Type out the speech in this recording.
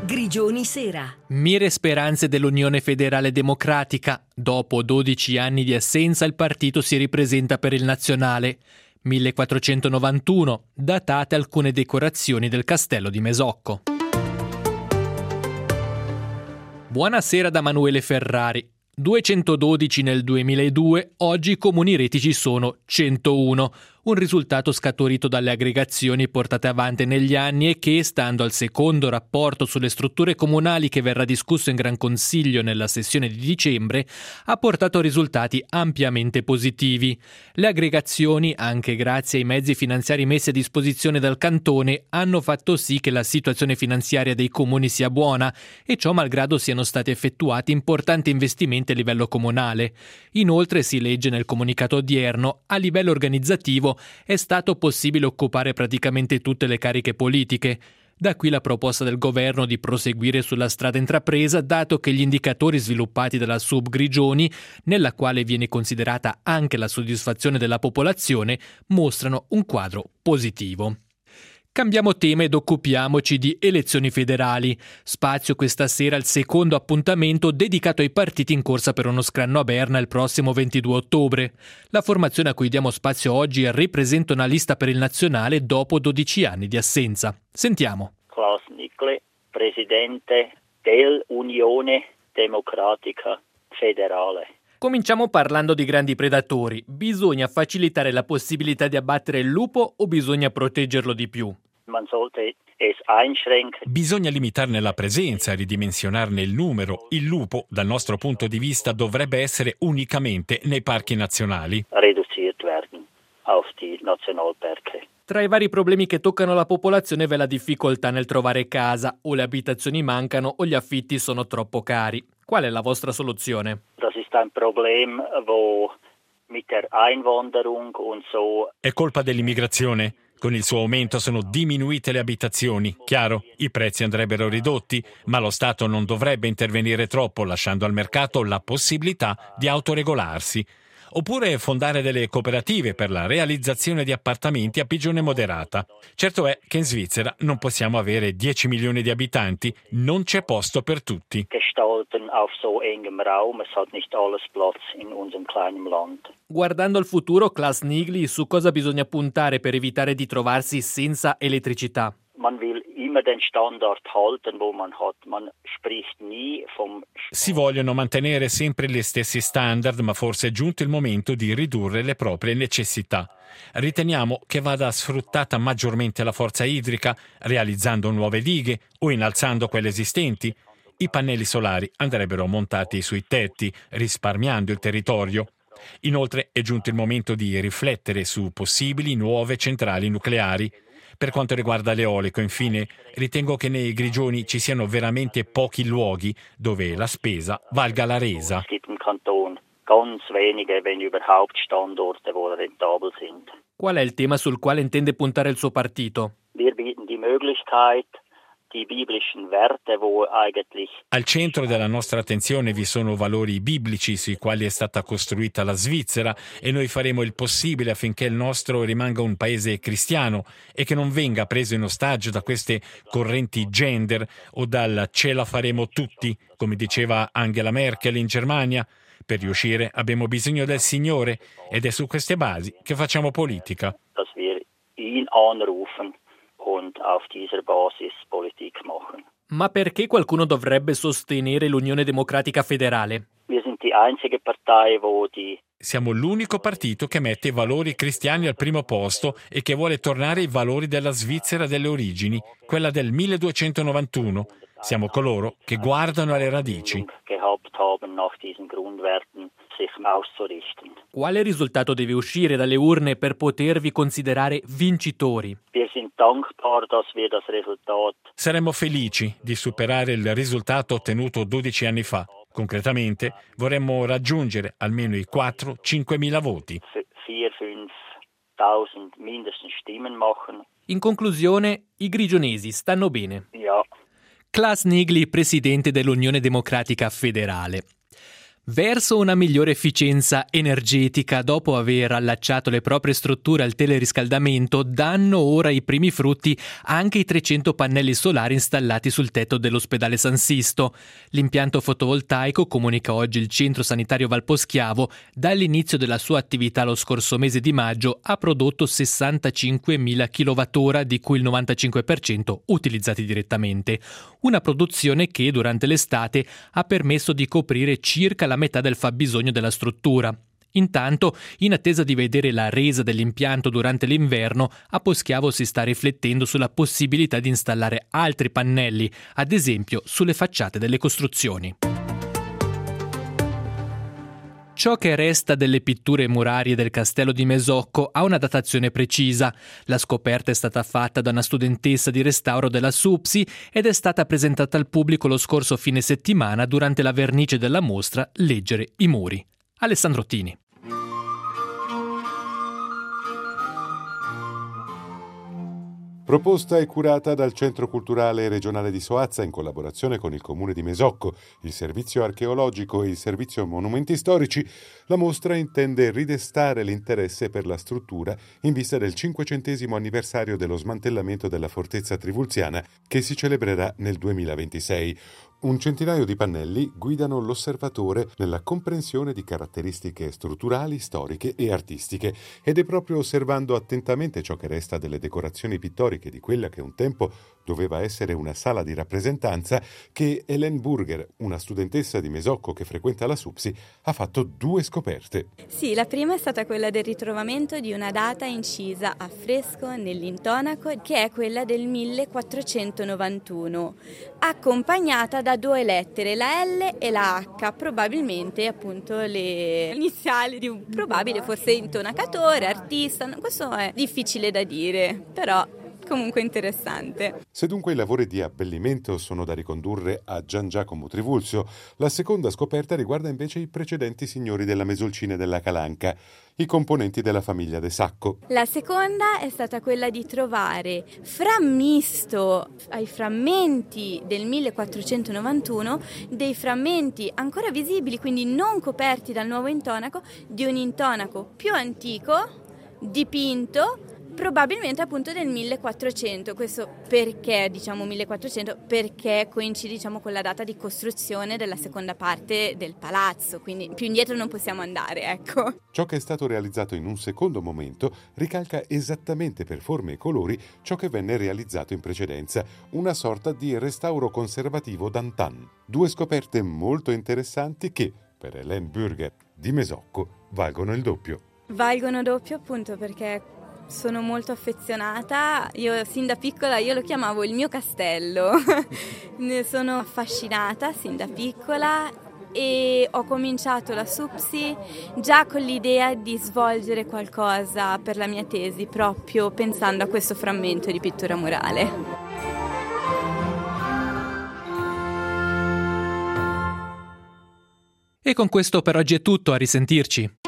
Grigioni Sera. Mire e speranze dell'Unione Federale Democratica. Dopo 12 anni di assenza il partito si ripresenta per il nazionale. 1491, datate alcune decorazioni del castello di Mesocco. Buonasera da Manuele Ferrari. 212 nel 2002, oggi i comuni retici sono 101, un risultato scaturito dalle aggregazioni portate avanti negli anni e che, stando al secondo rapporto sulle strutture comunali che verrà discusso in Gran Consiglio nella sessione di dicembre, ha portato risultati ampiamente positivi. Le aggregazioni, anche grazie ai mezzi finanziari messi a disposizione dal Cantone, hanno fatto sì che la situazione finanziaria dei comuni sia buona e ciò malgrado siano stati effettuati importanti investimenti a livello comunale. Inoltre, si legge nel comunicato odierno, a livello organizzativo è stato possibile occupare praticamente tutte le cariche politiche. Da qui la proposta del governo di proseguire sulla strada intrapresa, dato che gli indicatori sviluppati dalla Sub Grigioni, nella quale viene considerata anche la soddisfazione della popolazione, mostrano un quadro positivo. Cambiamo tema ed occupiamoci di elezioni federali. Spazio questa sera al secondo appuntamento dedicato ai partiti in corsa per uno scranno a Berna il prossimo 22 ottobre. La formazione a cui diamo spazio oggi ripresenta una lista per il nazionale dopo 12 anni di assenza. Sentiamo. Klaas Nigli, presidente dell'Unione Democratica Federale. Cominciamo parlando di grandi predatori. Bisogna facilitare la possibilità di abbattere il lupo o bisogna proteggerlo di più? Bisogna limitarne la presenza e ridimensionarne il numero. Il lupo, dal nostro punto di vista, dovrebbe essere unicamente nei parchi nazionali. Reduziert werden auf die Nationalparke. Tra i vari problemi che toccano la popolazione v'è la difficoltà nel trovare casa, o le abitazioni mancano o gli affitti sono troppo cari. Qual è la vostra soluzione? Das ist ein Problem, wo mit der Einwanderung und so. È colpa dell'immigrazione? Con il suo aumento sono diminuite le abitazioni. Chiaro, i prezzi andrebbero ridotti, ma lo Stato non dovrebbe intervenire troppo, lasciando al mercato la possibilità di autoregolarsi. Oppure fondare delle cooperative per la realizzazione di appartamenti a pigione moderata. Certo è che in Svizzera non possiamo avere 10 milioni di abitanti, non c'è posto per tutti. Gestalten auf so engem Raum, es hat nicht alles Platz in unserem kleinen Land. Guardando al futuro, Klaas Nigli, su cosa bisogna puntare per evitare di trovarsi senza elettricità? Man will immer den Standard halten, wo man hat. Man spricht nie vom. Si vogliono mantenere sempre gli stessi standard, ma forse è giunto il momento di ridurre le proprie necessità. Riteniamo che vada sfruttata maggiormente la forza idrica, realizzando nuove dighe o innalzando quelle esistenti. I pannelli solari andrebbero montati sui tetti, risparmiando il territorio. Inoltre è giunto il momento di riflettere su possibili nuove centrali nucleari. Per quanto riguarda l'eolico, infine, ritengo che nei Grigioni ci siano veramente pochi luoghi dove la spesa valga la resa. Es gibt im Kanton ganz wenige, wenn überhaupt, Standorte, wo rentabel sind. Qual è il tema sul quale intende puntare il suo partito? Wir bieten die Möglichkeit, die biblischen Werte, wo eigentlich. Al centro della nostra attenzione vi sono valori biblici sui quali è stata costruita la Svizzera e noi faremo il possibile affinché il nostro rimanga un paese cristiano e che non venga preso in ostaggio da queste correnti gender o dal ce la faremo tutti, come diceva Angela Merkel in Germania. Per riuscire abbiamo bisogno del Signore ed è su queste basi che facciamo politica. Dass wir ihn anrufen und auf dieser Basis Politik machen. Ma perché qualcuno dovrebbe sostenere l'Unione Democratica Federale? Wir sind die einzige Partei, wo die. Siamo l'unico partito che mette i valori cristiani al primo posto e che vuole tornare ai valori della Svizzera delle origini, quella del 1291. Siamo coloro che guardano alle radici. Gehabt haben, nach diesen Grundwerten sich auszurichten. Quale risultato deve uscire dalle urne per potervi considerare vincitori? Wir sind dankbar, dass wir das Resultat. Saremmo felici di superare il risultato ottenuto 12 anni fa. Concretamente, vorremmo raggiungere almeno i 4-5 mila voti. 4.000-5.000 mindestens Stimmen machen. In conclusione, i grigionesi stanno bene. Ja. Klaas Nigli, presidente dell'Unione Democratica Federale. Verso una migliore efficienza energetica, dopo aver allacciato le proprie strutture al teleriscaldamento, danno ora i primi frutti anche i 300 pannelli solari installati sul tetto dell'ospedale San Sisto. L'impianto fotovoltaico, comunica oggi il centro sanitario Valposchiavo, dall'inizio della sua attività lo scorso mese di maggio ha prodotto 65.000 kWh, di cui il 95% utilizzati direttamente. Una produzione che durante l'estate ha permesso di coprire circa la metà del fabbisogno della struttura. Intanto, in attesa di vedere la resa dell'impianto durante l'inverno, a Poschiavo si sta riflettendo sulla possibilità di installare altri pannelli, ad esempio sulle facciate delle costruzioni. Ciò che resta delle pitture murarie del castello di Mesocco ha una datazione precisa. La scoperta è stata fatta da una studentessa di restauro della SUPSI ed è stata presentata al pubblico lo scorso fine settimana durante la vernice della mostra Leggere i muri. Alessandro Tini. Proposta e curata dal Centro Culturale Regionale di Soazza in collaborazione con il Comune di Mesocco, il Servizio Archeologico e il Servizio Monumenti Storici, la mostra intende ridestare l'interesse per la struttura in vista del 500° anniversario dello smantellamento della fortezza trivulziana che si celebrerà nel 2026. Un centinaio di pannelli guidano l'osservatore nella comprensione di caratteristiche strutturali, storiche e artistiche, ed è proprio osservando attentamente ciò che resta delle decorazioni pittoriche di quella che un tempo doveva essere una sala di rappresentanza che Hélène Burger, una studentessa di Mesocco che frequenta la SUPSI, ha fatto 2 scoperte. Sì, la prima è stata quella del ritrovamento di una data incisa a fresco nell'intonaco, che è quella del 1491, accompagnata da 2 lettere, la L e la H, probabilmente appunto le iniziali di un probabile forse intonacatore, artista. Questo è difficile da dire, però comunque interessante. Se dunque i lavori di abbellimento sono da ricondurre a Gian Giacomo Trivulzio, la seconda scoperta riguarda invece i precedenti signori della Mesolcina e della Calanca, i componenti della famiglia De Sacco. La seconda è stata quella di trovare frammisto ai frammenti del 1491 dei frammenti ancora visibili, quindi non coperti dal nuovo intonaco, di un intonaco più antico, dipinto, probabilmente appunto del 1400. Questo perché diciamo 1400? Perché coincide con la data di costruzione della seconda parte del palazzo, quindi più indietro non possiamo andare, ecco. Ciò che è stato realizzato in un secondo momento ricalca esattamente per forme e colori ciò che venne realizzato in precedenza, una sorta di restauro conservativo d'antan. 2 scoperte molto interessanti che, per Hélène Burger di Mesocco, valgono il doppio. Valgono doppio appunto perché sono molto affezionata, io sin da piccola lo chiamavo il mio castello, ne sono affascinata sin da piccola e ho cominciato la SUPSI già con l'idea di svolgere qualcosa per la mia tesi, proprio pensando a questo frammento di pittura murale. E con questo per oggi è tutto, a risentirci.